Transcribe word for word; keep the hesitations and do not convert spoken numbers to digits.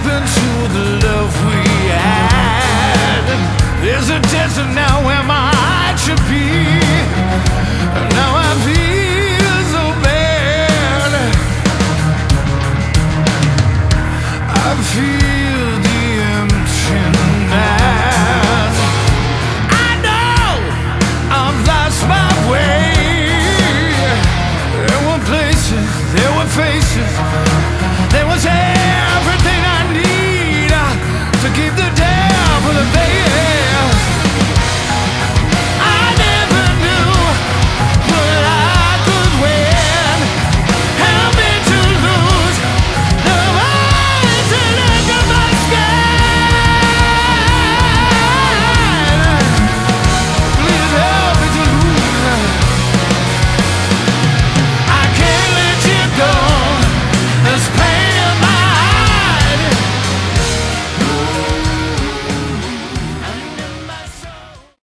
happened to the love we had? There's a desert now where my heart should be. Now I feel so bad. I feel